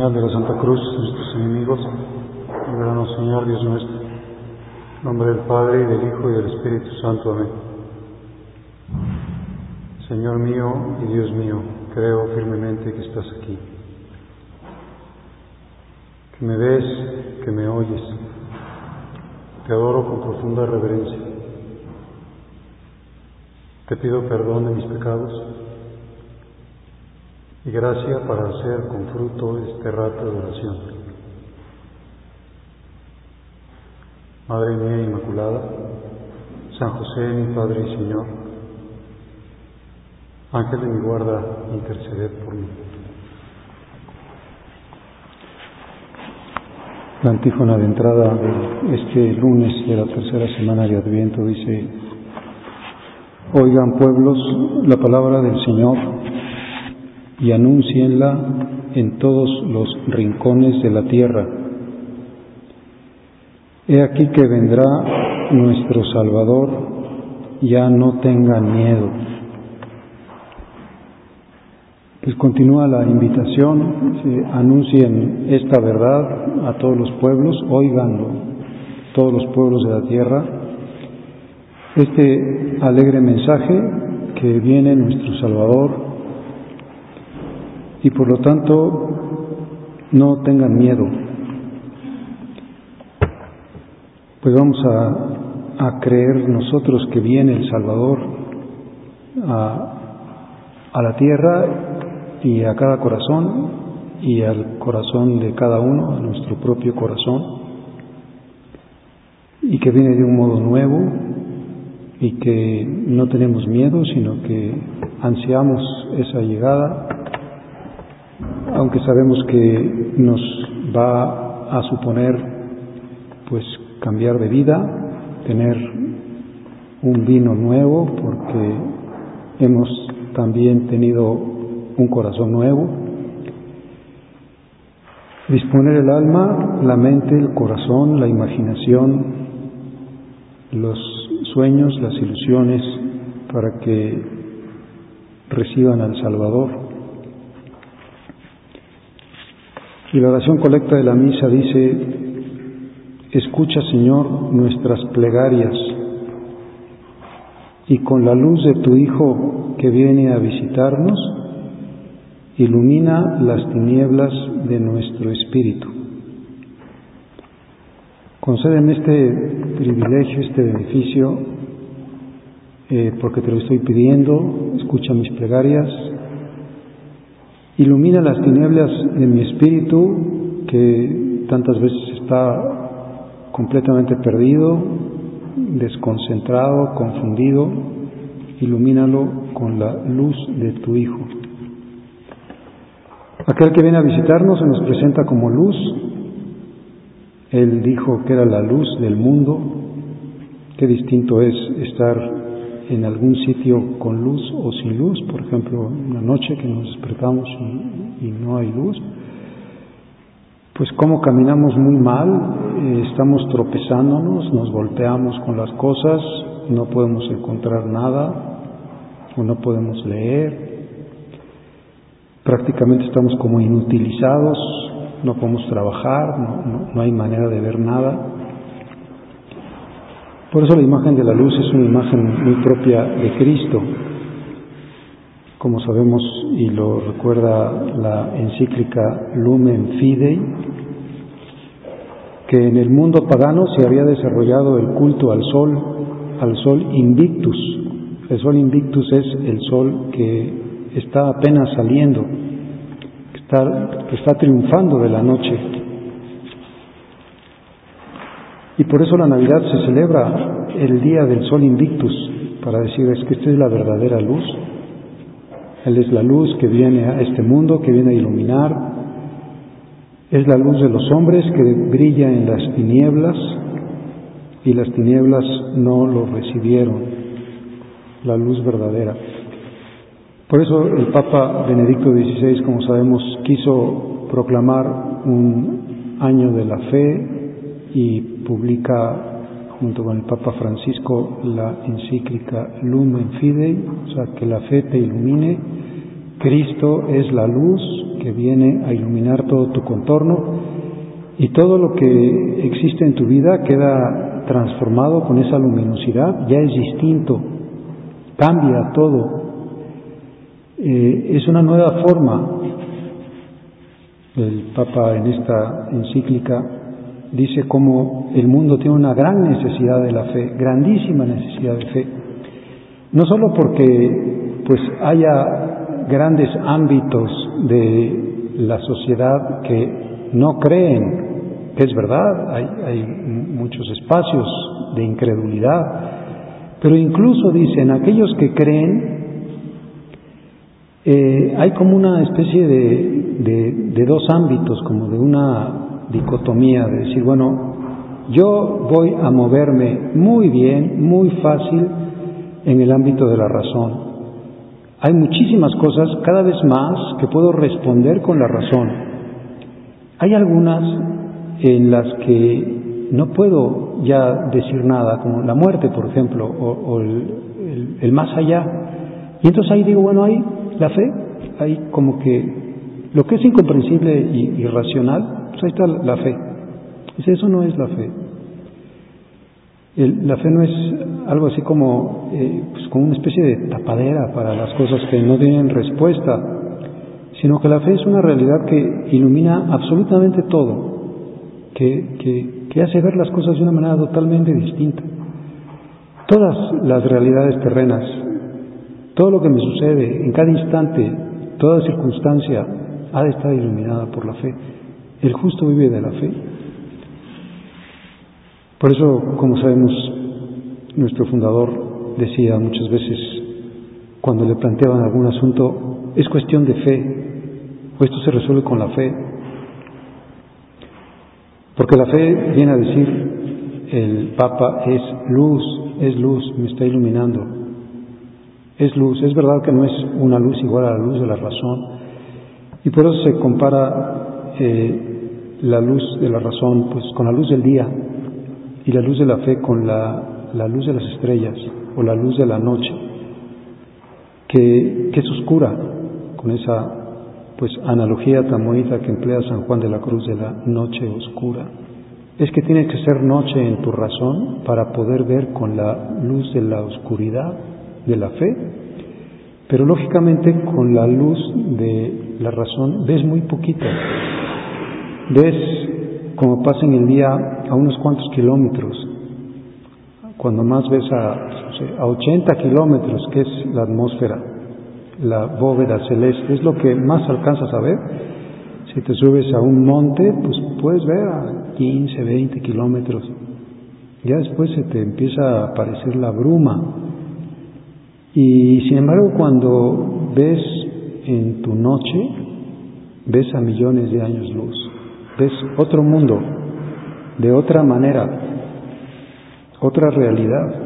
señal de la Santa Cruz de nuestros enemigos, líbranos, Señor Dios nuestro. En nombre del Padre, y del Hijo, y del Espíritu Santo. Amén. Señor mío y Dios mío, creo firmemente que estás aquí, que me ves, que me oyes. Te adoro con profunda reverencia. Te pido perdón de mis pecados y gracia para hacer con fruto este rato de oración. Madre mía Inmaculada, San José, mi Padre y Señor, Ángel de mi guarda, interceded por mí. La antífona de entrada de este lunes de la tercera semana de Adviento dice: Oigan, pueblos, la palabra del Señor y anúncienla en todos los rincones de la tierra. He aquí que vendrá nuestro Salvador, ya no tengan miedo. Pues continúa la invitación: anuncien esta verdad a todos los pueblos, óiganlo todos los pueblos de la tierra. Este alegre mensaje que viene nuestro Salvador, y por lo tanto no tengan miedo. Pues vamos a creer nosotros que viene el Salvador a la tierra y a cada corazón, y al corazón de cada uno, a nuestro propio corazón, y que viene de un modo nuevo, y que no tenemos miedo, sino que ansiamos esa llegada, aunque sabemos que nos va a suponer pues cambiar de vida, tener un vino nuevo, porque hemos también tenido un corazón nuevo, disponer el alma, la mente, el corazón, la imaginación, los sueños, las ilusiones, para que reciban al Salvador. Y la oración colecta de la misa dice: escucha, Señor, nuestras plegarias, y con la luz de tu Hijo que viene a visitarnos, ilumina las tinieblas de nuestro espíritu. Concédeme este privilegio, este beneficio, porque te lo estoy pidiendo. Escucha mis plegarias. Ilumina las tinieblas de mi espíritu, que tantas veces está completamente perdido, desconcentrado, confundido. Ilumínalo con la luz de tu Hijo. Aquel que viene a visitarnos se nos presenta como luz. Él dijo que era la luz del mundo. Qué distinto es estar en algún sitio con luz o sin luz. Por ejemplo, una noche que nos despertamos y no hay luz. Pues cómo caminamos muy mal, estamos tropezándonos, nos golpeamos con las cosas, no podemos encontrar nada o no podemos leer. Prácticamente estamos como inutilizados, no podemos trabajar, no hay manera de ver nada. Por eso la imagen de la luz es una imagen muy propia de Cristo. Como sabemos, y lo recuerda la encíclica Lumen Fidei, que en el mundo pagano se había desarrollado el culto al sol invictus. El sol invictus es el sol que está apenas saliendo, que está triunfando de la noche. Y por eso la Navidad se celebra el día del sol invictus, para decir: es que esta es la verdadera luz. Él es la luz que viene a este mundo, que viene a iluminar. Es la luz de los hombres que brilla en las tinieblas, y las tinieblas no lo recibieron, la luz verdadera. Por eso el Papa Benedicto XVI, como sabemos, quiso proclamar un año de la fe y publica junto con el Papa Francisco la encíclica Lumen Fidei, o sea, que la fe te ilumine. Cristo es la luz que viene a iluminar todo tu contorno y todo lo que existe en tu vida queda transformado con esa luminosidad, ya es distinto, cambia todo, es una nueva forma. El Papa en esta encíclica dice cómo el mundo tiene una gran necesidad de la fe, grandísima necesidad de fe, no solo porque pues haya grandes ámbitos de la sociedad que no creen, que es verdad, hay muchos espacios de incredulidad, pero incluso dicen aquellos que creen, hay como una especie de dos ámbitos, como de una dicotomía, de decir, bueno, yo voy a moverme muy bien, muy fácil en el ámbito de la razón. Hay muchísimas cosas, cada vez más, que puedo responder con la razón. Hay algunas en las que no puedo ya decir nada, como la muerte, por ejemplo, o el más allá. Y entonces ahí digo, bueno, hay la fe, hay como que lo que es incomprensible y irracional, pues ahí está la fe. Eso no es la fe. La fe no es algo así como, pues como una especie de tapadera para las cosas que no tienen respuesta, sino que la fe es una realidad que ilumina absolutamente todo, que hace ver las cosas de una manera totalmente distinta. Todas las realidades terrenas, todo lo que me sucede en cada instante, toda circunstancia, ha de estar iluminada por la fe. El justo vive de la fe. Por eso, como sabemos, nuestro fundador decía muchas veces, cuando le planteaban algún asunto, es cuestión de fe, o esto se resuelve con la fe. Porque la fe viene a decir, el Papa, es luz, me está iluminando. Es luz, es verdad que no es una luz igual a la luz de la razón, y por eso se compara la luz de la razón pues con la luz del día, y la luz de la fe con la luz de las estrellas, o la luz de la noche, que es oscura, con esa pues analogía tan bonita que emplea San Juan de la Cruz de la noche oscura. Es que tiene que ser noche en tu razón para poder ver con la luz de la oscuridad de la fe, pero lógicamente con la luz de la razón ves muy poquito, ves como pasa en el día a unos cuantos kilómetros, cuando más ves a 80 kilómetros, que es la atmósfera, la bóveda celeste, es lo que más alcanzas a ver. Si te subes a un monte, pues puedes ver a 15, 20 kilómetros, ya después se te empieza a aparecer la bruma. Y sin embargo, cuando ves en tu noche, ves a millones de años luz, ves otro mundo, de otra manera, otra realidad.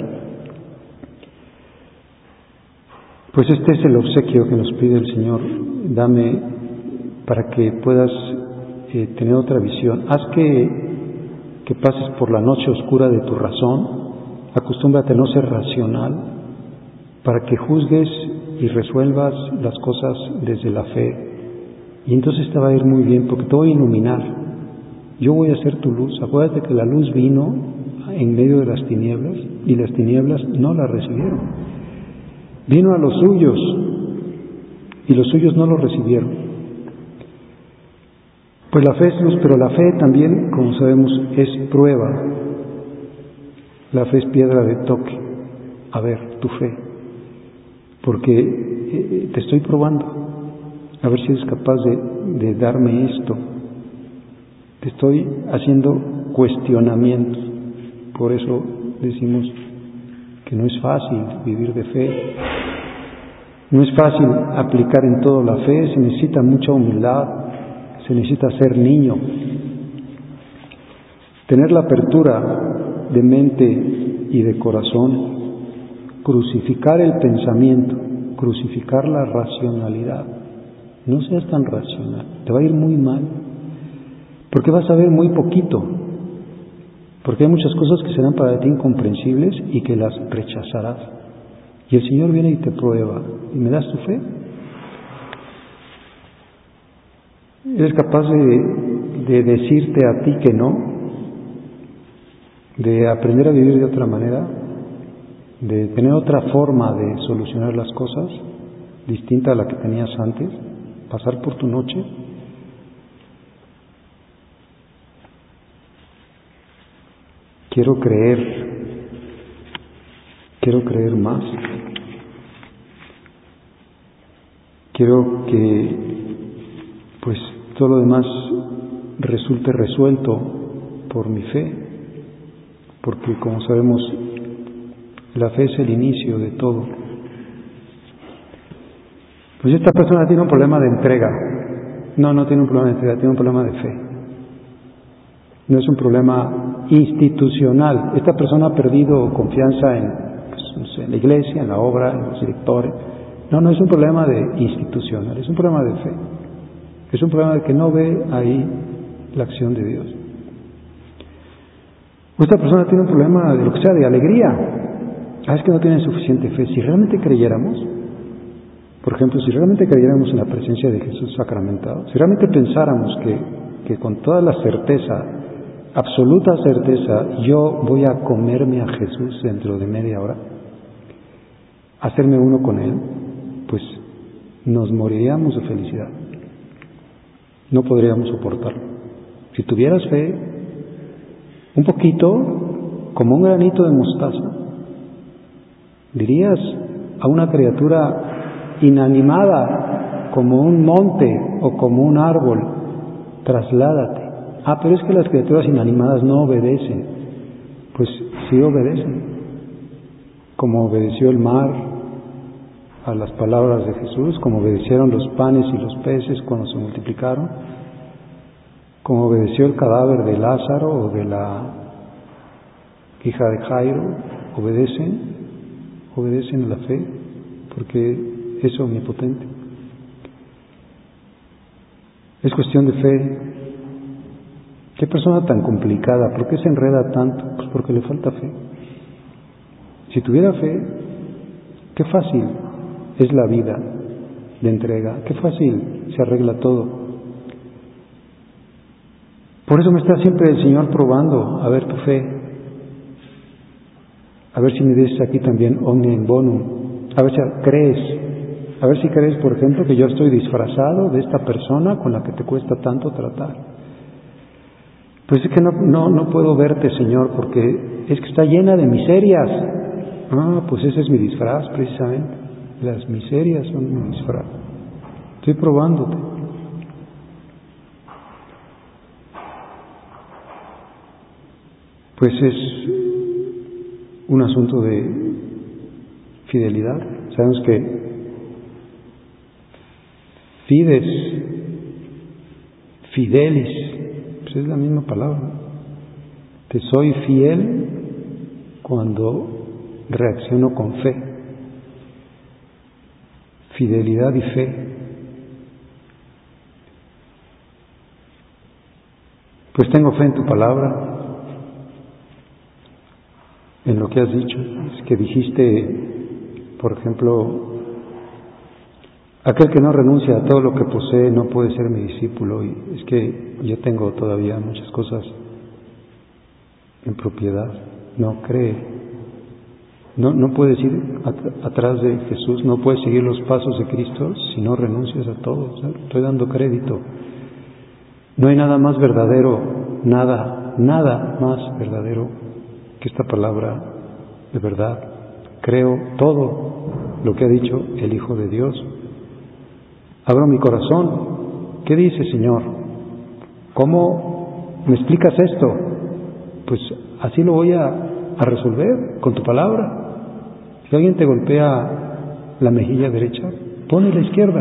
Pues este es el obsequio que nos pide el Señor, dame para que puedas tener otra visión. Haz que pases por la noche oscura de tu razón, acostúmbrate a no ser racional, para que juzgues y resuelvas las cosas desde la fe. Y entonces te va a ir muy bien, porque te voy a iluminar. Yo voy a ser tu luz. Acuérdate que la luz vino en medio de las tinieblas, y las tinieblas no la recibieron. Vino a los suyos, y los suyos no lo recibieron. Pues la fe es luz, pero la fe también, como sabemos, es prueba. La fe es piedra de toque. A ver, tu fe. Porque te estoy probando, a ver si eres capaz de darme esto. Te estoy haciendo cuestionamientos. Por eso decimos que no es fácil vivir de fe. No es fácil aplicar en todo la fe, se necesita mucha humildad, se necesita ser niño. Tener la apertura de mente y de corazón, crucificar el pensamiento, crucificar la racionalidad. No seas tan racional, te va a ir muy mal, porque vas a ver muy poquito, porque hay muchas cosas que serán para ti incomprensibles y que las rechazarás. Y el Señor viene y te prueba, ¿y me das tu fe? Eres capaz de decirte a ti que no, de aprender a vivir de otra manera, de tener otra forma de solucionar las cosas, distinta a la que tenías antes, pasar por tu noche. Quiero creer más. Quiero que pues todo lo demás resulte resuelto por mi fe, porque como sabemos, la fe es el inicio de todo. Pues esta persona tiene un problema de entrega. No tiene un problema de entrega, tiene un problema de fe. No es un problema institucional. Esta persona ha perdido confianza en la iglesia, en la obra, en los directores. No es un problema de institucional, es un problema de fe. Es un problema de que no ve ahí la acción de Dios. Esta persona tiene un problema de lo que sea, de alegría. Es que no tiene suficiente fe. Si realmente creyéramos, por ejemplo, si realmente creyéramos en la presencia de Jesús sacramentado, si realmente pensáramos que con toda la certeza, absoluta certeza, yo voy a comerme a Jesús dentro de media hora, hacerme uno con Él, pues nos moriríamos de felicidad. No podríamos soportarlo. Si tuvieras fe, un poquito, como un granito de mostaza, dirías a una criatura inanimada, como un monte o como un árbol, trasládate. Pero es que las criaturas inanimadas no obedecen. Pues sí obedecen. Como obedeció el mar a las palabras de Jesús, como obedecieron los panes y los peces cuando se multiplicaron, como obedeció el cadáver de Lázaro o de la hija de Jairo, obedecen a la fe, porque es omnipotente. Es cuestión de fe. ¿Qué persona tan complicada? ¿Por qué se enreda tanto? Pues porque le falta fe. Si tuviera fe, qué fácil es la vida de entrega, qué fácil se arregla todo. Por eso me está siempre el Señor probando, a ver tu fe, a ver si me dices aquí también omnia in bonum, a ver si crees, por ejemplo, que yo estoy disfrazado de esta persona con la que te cuesta tanto tratar. Pues es que no puedo verte, Señor, porque es que está llena de miserias. Pues ese es mi disfraz, precisamente. Las miserias son mi disfraz. Estoy probándote. Pues es un asunto de fidelidad. Sabemos que fidelis, pues es la misma palabra. Te soy fiel cuando reacciono con fe. Fidelidad y fe. Pues tengo fe en tu palabra, en lo que has dicho. Es que dijiste, por ejemplo, aquel que no renuncia a todo lo que posee no puede ser mi discípulo. Y es que yo tengo todavía muchas cosas en propiedad. No cree. No puedes ir atrás de Jesús, no puedes seguir los pasos de Cristo si no renuncias a todo. ¿Sabes? Estoy dando crédito. No hay nada más verdadero, nada más verdadero que esta palabra de verdad. Creo todo lo que ha dicho el Hijo de Dios. Abro mi corazón. ¿Qué dice, Señor? ¿Cómo me explicas esto? Pues así lo voy a resolver con tu palabra. Si alguien te golpea la mejilla derecha, ponle la izquierda.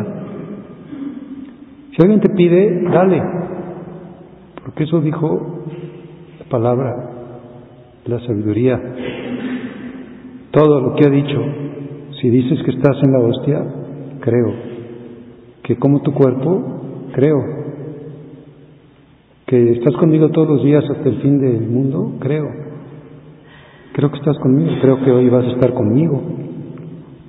Si alguien te pide, dale. Porque eso dijo la palabra, la sabiduría. Todo lo que ha dicho, si dices que estás en la hostia, creo. Que como tu cuerpo, creo. Que estás conmigo todos los días hasta el fin del mundo, creo. Creo que estás conmigo, creo que hoy vas a estar conmigo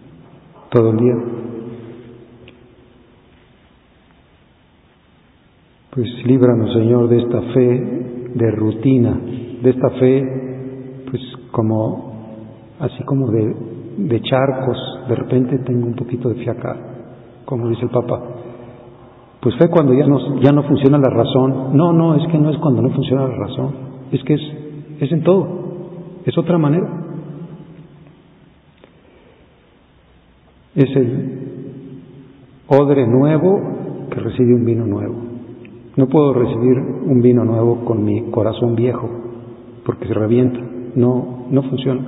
todo el día. Pues líbranos, Señor, de esta fe de rutina, de esta fe, pues así como de charcos. De repente tengo un poquito de fe acá, como dice el Papa. Pues fe cuando ya no funciona la razón. No, es que no es cuando no funciona la razón, es que es en todo, es otra manera. Es el odre nuevo que recibe un vino nuevo. No puedo recibir un vino nuevo con mi corazón viejo, porque se revienta, no funciona.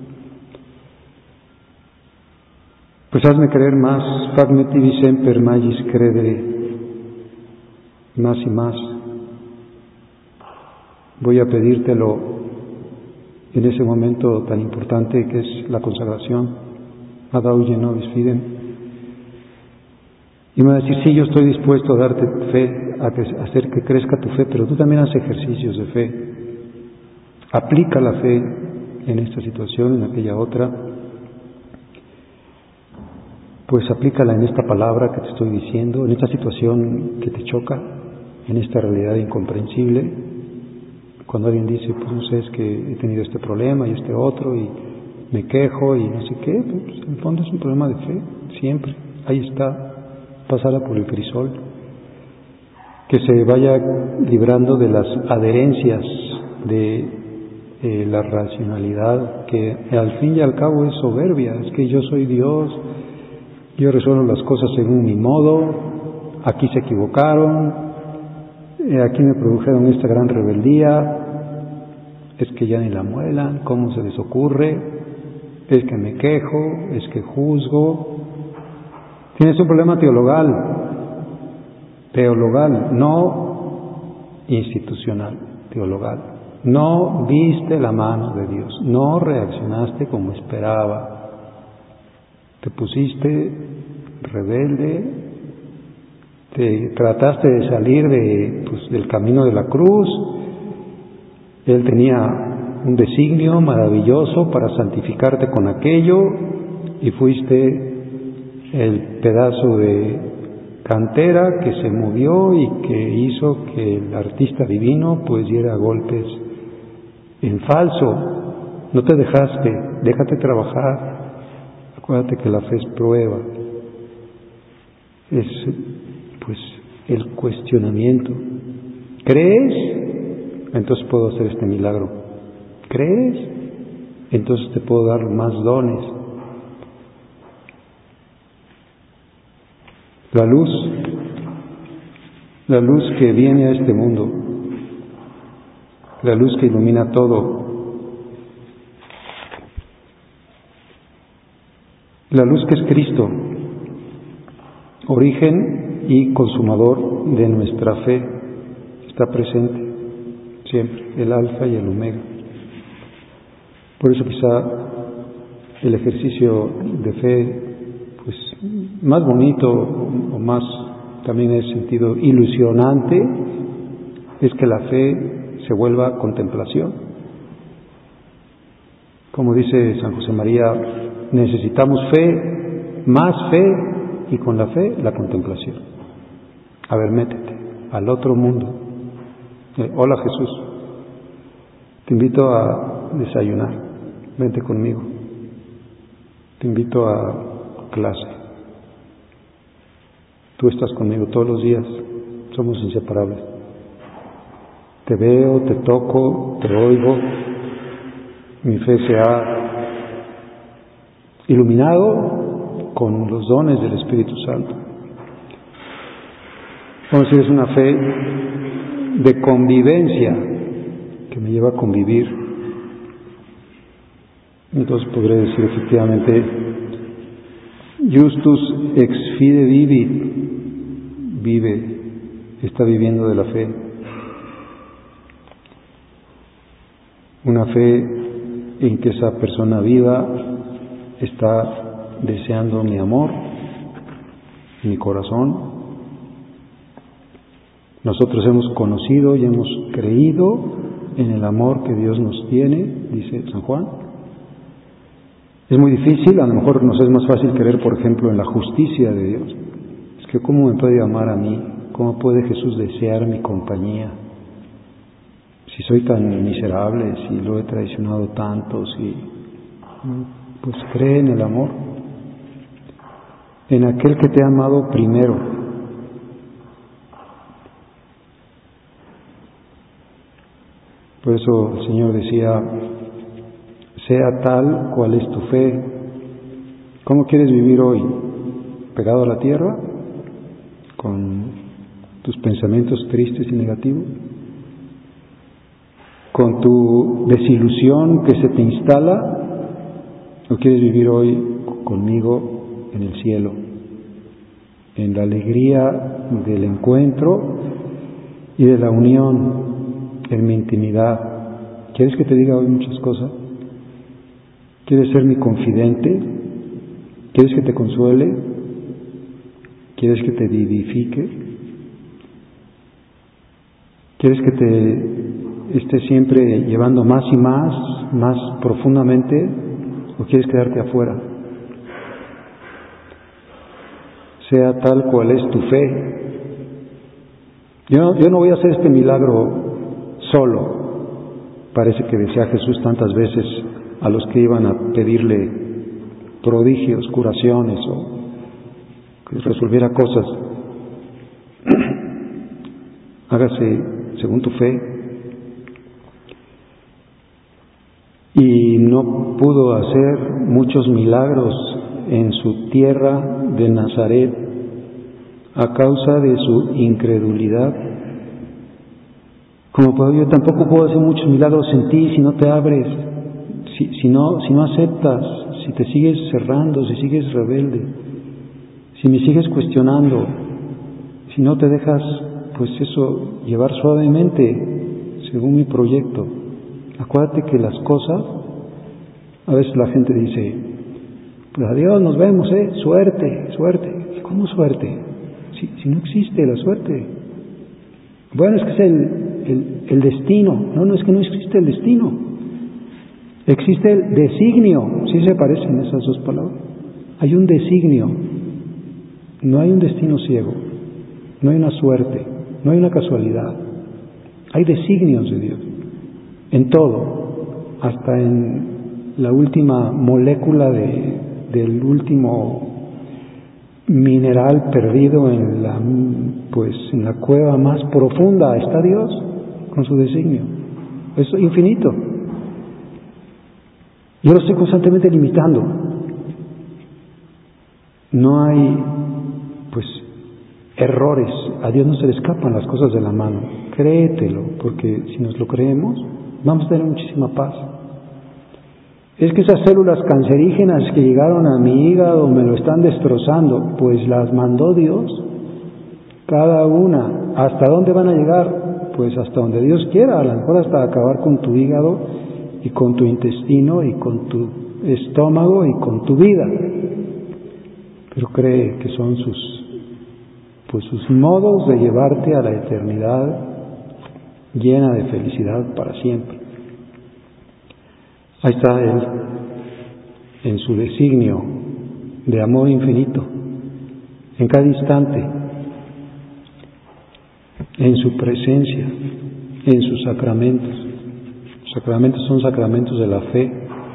Pues hazme creer más, facme tibi semper magis credere, más y más. Voy a pedírtelo en ese momento tan importante que es la consagración. Adauye nobis fidem. Y me va a decir, sí, yo estoy dispuesto a darte fe, a hacer que crezca tu fe, pero tú también haz ejercicios de fe. Aplica la fe en esta situación, en aquella otra. Pues aplícala en esta palabra que te estoy diciendo, en esta situación que te choca, en esta realidad incomprensible. Cuando alguien dice, pues no sé, es que he tenido este problema y este otro, y me quejo y no sé qué, pues en el fondo es un problema de fe, siempre. Ahí está, pasarla por el crisol. Que se vaya librando de las adherencias de la racionalidad, que al fin y al cabo es soberbia. Es que yo soy Dios, yo resuelvo las cosas según mi modo, aquí se equivocaron, aquí me produjeron esta gran rebeldía, es que ya ni la muelan, ¿cómo se les ocurre? Es que me quejo, es que juzgo. Tienes un problema teologal, no institucional, teologal. No viste la mano de Dios, no reaccionaste como esperaba, te pusiste rebelde, te trataste de salir del camino de la cruz. Él tenía un designio maravilloso para santificarte con aquello, y fuiste el pedazo de cantera que se movió y que hizo que el artista divino pues diera golpes en falso. No te dejaste, déjate trabajar. Acuérdate que la fe es prueba, es pues el cuestionamiento. ¿Crees? Entonces puedo hacer este milagro. ¿Crees? Entonces te puedo dar más dones. La luz que viene a este mundo, la luz que ilumina todo, la luz que es Cristo, origen y consumador de nuestra fe, está presente siempre, el alfa y el omega. Por eso quizá el ejercicio de fe, pues más bonito o más también en ese sentido ilusionante, es que la fe se vuelva contemplación. Como dice San José María, necesitamos fe, más fe, y con la fe la contemplación. A ver, métete al otro mundo. Hola Jesús, te invito a desayunar, vente conmigo. Te invito a clase. Tú estás conmigo todos los días, somos inseparables. Te veo, te toco, te oigo. Mi fe se ha iluminado con los dones del Espíritu Santo. Vamos a decir, es una fe de convivencia que me lleva a convivir. Entonces podré decir efectivamente, justus ex fide vivit, vive, está viviendo de la fe. Una fe en que esa persona viva está deseando mi amor, mi corazón. Nosotros hemos conocido y hemos creído en el amor que Dios nos tiene, dice San Juan. Es muy difícil, a lo mejor nos es más fácil creer, por ejemplo, en la justicia de Dios. Es que ¿cómo me puede amar a mí ¿Cómo puede Jesús desear mi compañía? Si soy tan miserable, si lo he traicionado tanto, pues cree en el amor, en aquel que te ha amado primero. Por eso el Señor decía, sea tal cual es tu fe. ¿Cómo quieres vivir hoy? ¿Pegado a la tierra? ¿Con tus pensamientos tristes y negativos? ¿Con tu desilusión que se te instala? ¿O quieres vivir hoy conmigo en el cielo? En la alegría del encuentro y de la unión, en mi intimidad. ¿Quieres que te diga hoy muchas cosas? ¿Quieres ser mi confidente? ¿Quieres que te consuele? ¿Quieres que te vivifique? ¿Quieres que te esté siempre llevando más y más profundamente? ¿O quieres quedarte afuera? Sea tal cual es tu fe. Yo no voy a hacer este milagro solo. Parece que decía Jesús tantas veces a los que iban a pedirle prodigios, curaciones o que resolviera cosas. Hágase según tu fe. Y no pudo hacer muchos milagros en su tierra de Nazaret a causa de su incredulidad. Como yo tampoco puedo hacer muchos milagros en ti si no te abres, si no aceptas, si te sigues cerrando, si sigues rebelde, si me sigues cuestionando, si no te dejas, pues eso, llevar suavemente según mi proyecto. Acuérdate que las cosas, a veces la gente dice, pues adiós, nos vemos, suerte. ¿Cómo suerte? Si no existe la suerte. Bueno, es que es el destino. No, es que no existe el destino. Existe el designio. Sí se parecen esas dos palabras. Hay un designio. No hay un destino ciego. No hay una suerte. No hay una casualidad. Hay designios de Dios. En todo. Hasta en la última molécula del último mineral perdido en la cueva más profunda está Dios con su designio. Es infinito. Yo lo estoy constantemente limitando. No hay, errores. A Dios no se le escapan las cosas de la mano. Créetelo, porque si nos lo creemos, vamos a tener muchísima paz. Es que esas células cancerígenas que llegaron a mi hígado me lo están destrozando, pues las mandó Dios, cada una. ¿Hasta dónde van a llegar? Pues hasta donde Dios quiera, a lo mejor hasta acabar con tu hígado y con tu intestino y con tu estómago y con tu vida. Pero cree que son sus modos de llevarte a la eternidad llena de felicidad para siempre. Ahí está Él, en su designio de amor infinito, en cada instante, en su presencia, en sus sacramentos. Los sacramentos son sacramentos de la fe.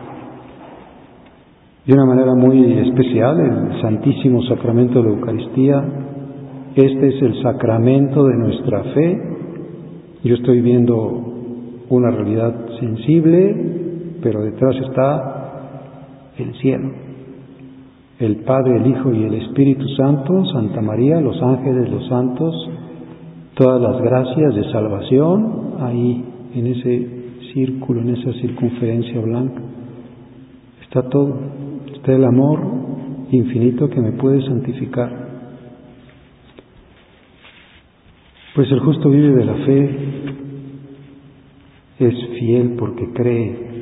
De una manera muy especial, el Santísimo Sacramento de la Eucaristía. Este es el sacramento de nuestra fe. Yo estoy viendo una realidad sensible, pero detrás está el cielo, el Padre, el Hijo y el Espíritu Santo, Santa María, los ángeles, los santos, todas las gracias de salvación, ahí en ese círculo, en esa circunferencia blanca, está todo, está el amor infinito que me puede santificar. Pues el justo vive de la fe, es fiel porque cree.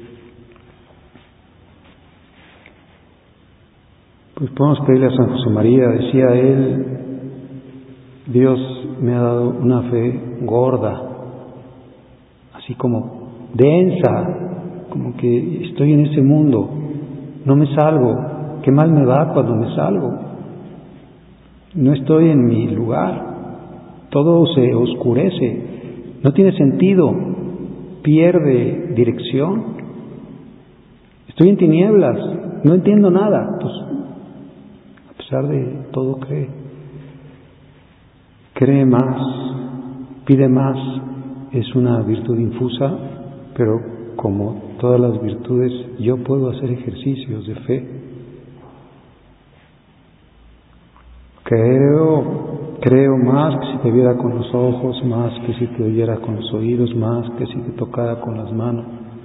Pues podemos pedirle a San José María, decía él, Dios me ha dado una fe gorda, así como densa, como que estoy en ese mundo, no me salgo, qué mal me va cuando me salgo, no estoy en mi lugar, todo se oscurece, no tiene sentido, pierde dirección. Estoy en tinieblas, no entiendo nada. Pues, a pesar de todo, cree más, pide más. Es una virtud infusa, pero como todas las virtudes, yo puedo hacer ejercicios de fe. Creo más que si te viera con los ojos, más que si te oyera con los oídos, más que si te tocara con las manos.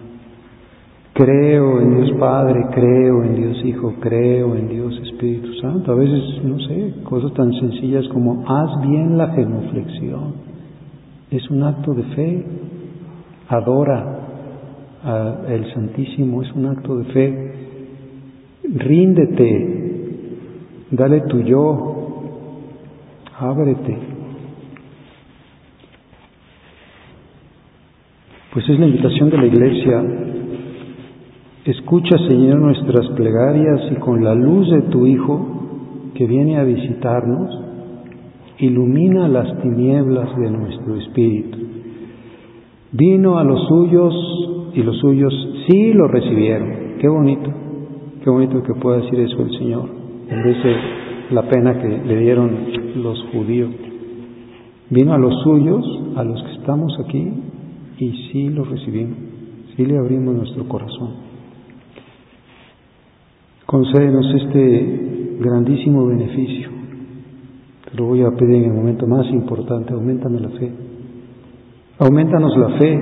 Creo en Dios Padre, creo en Dios Hijo, creo en Dios Espíritu Santo. A veces, no sé, cosas tan sencillas como haz bien la genuflexión. Es un acto de fe. Adora al Santísimo, es un acto de fe. Ríndete, dale tu yo, ábrete. Pues es la invitación de la Iglesia. Escucha, Señor, nuestras plegarias y con la luz de tu Hijo que viene a visitarnos, ilumina las tinieblas de nuestro espíritu. Vino a los suyos y los suyos sí lo recibieron. Qué bonito que pueda decir eso el Señor, en vez de la pena que le dieron los judíos. Vino a los suyos, a los que estamos aquí, y sí lo recibimos, sí le abrimos nuestro corazón. Concédenos este grandísimo beneficio. Te lo voy a pedir en el momento más importante. Auméntame la fe. Aumentanos la fe.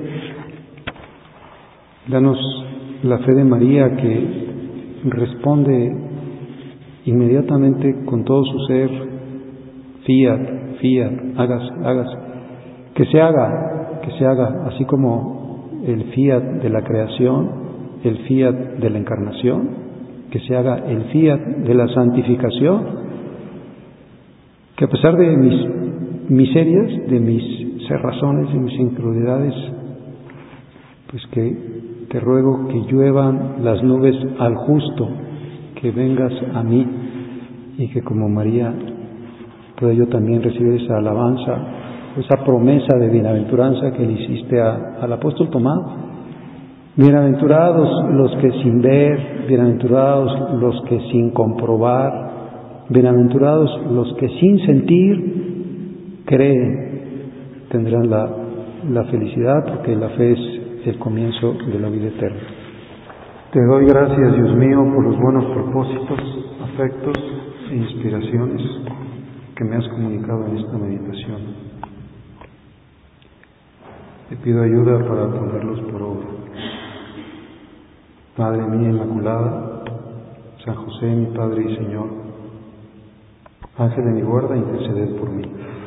Danos la fe de María, que responde inmediatamente con todo su ser: fiat, hágase. Que se haga, así como el fiat de la creación, el fiat de la encarnación, que se haga el fiat de la santificación, que a pesar de mis miserias, de mis cerrazones, de mis incredulidades, pues que te ruego que lluevan las nubes al justo, que vengas a mí, y que como María pueda yo también recibir esa alabanza, esa promesa de bienaventuranza que le hiciste al apóstol Tomás. Bienaventurados los que sin ver, bienaventurados los que sin comprobar, bienaventurados los que sin sentir creen, tendrán la felicidad, porque la fe es el comienzo de la vida eterna. Te doy gracias, Dios mío, por los buenos propósitos, afectos e inspiraciones que me has comunicado en esta meditación. Te pido ayuda para ponerlos por obra. Madre mía Inmaculada, San José, mi Padre y Señor, Ángel de mi guarda, interceded por mí.